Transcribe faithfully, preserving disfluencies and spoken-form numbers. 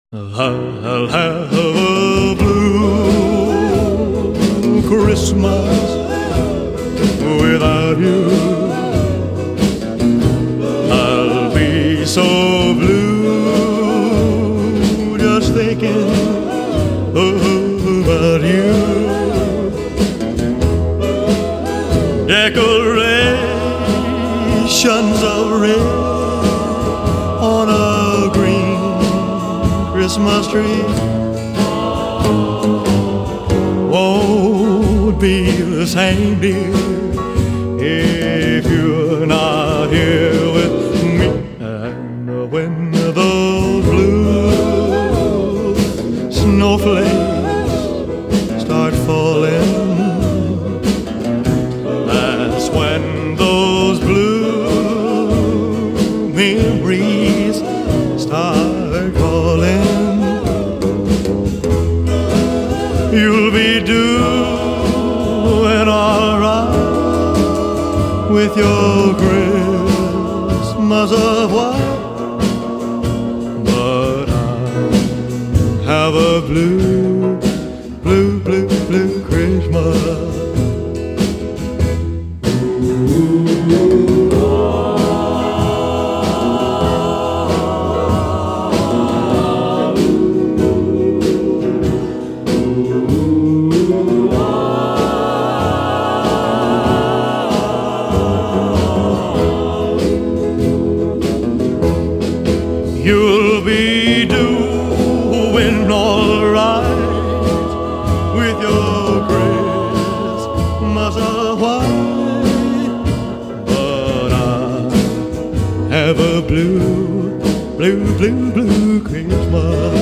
I'll have a blue Christmas without you. I'll be so blue just thinking about you. Decorations of red on a green Christmas tree won't be the same, dear, if you're not here with me. And when those blue snowflakes start falling, that's when those blue memories start calling. You'll be doing all right with your Christmas of white, but I have a blue, blue, blue, blue Christmas. You'll be doing all right with your Christmas of white, but I have a blue, blue, blue, blue Christmas.